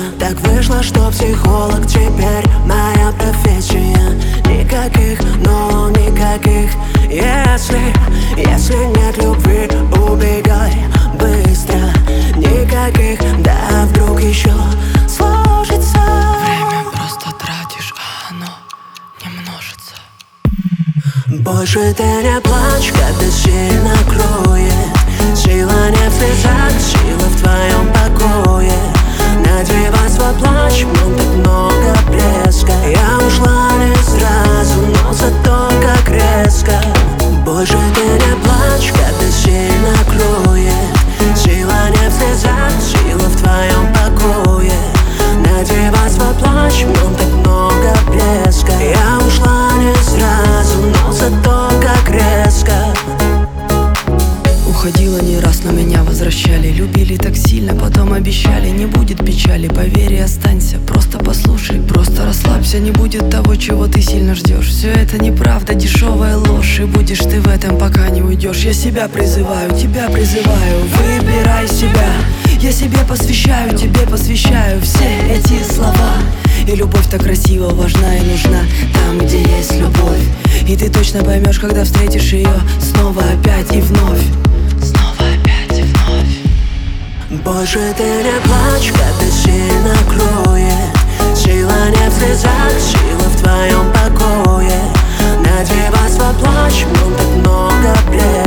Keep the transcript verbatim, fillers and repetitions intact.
Так вышло, что психолог теперь моя профессия. Никаких но, никаких если. Если нет любви, убегай быстро. Никаких да, вдруг еще сложится. Время просто тратишь, а оно не множится. Больше ты не плачь, когда сильно кроет. Сила не в слезах, сила в твоем покое. Надевай свой плащ, в нем так много блеска. Я ушла не сразу, но зато как резко. Больше ты не плачь, когда сильно кроет. Сила не в слезах, сила в твоем покое. Надевай свой плащ, в нем так много блеска. Я ушла не сразу, но зато как резко. Уходила не раз, но меня возвращали. Любили так сильно, потом обещали: не будет печали, поверь и останься. Просто послушай, просто расслабься. Не будет того, чего ты сильно ждешь. Все это неправда, дешевая ложь. И будешь ты в этом, пока не уйдешь. Я себя призываю, тебя призываю. Выбирай себя. Я себе посвящаю, тебе посвящаю все эти слова. И любовь так красиво, важна и нужна там, где есть любовь. И ты точно поймешь, когда встретишь ее снова, опять и вновь. Снова, опять и вновь. Больше ты не плачь, когда сильно кроет. Сила не в слезах, сила в твоем покое. Надевай свой плащ, в нем так много блеск.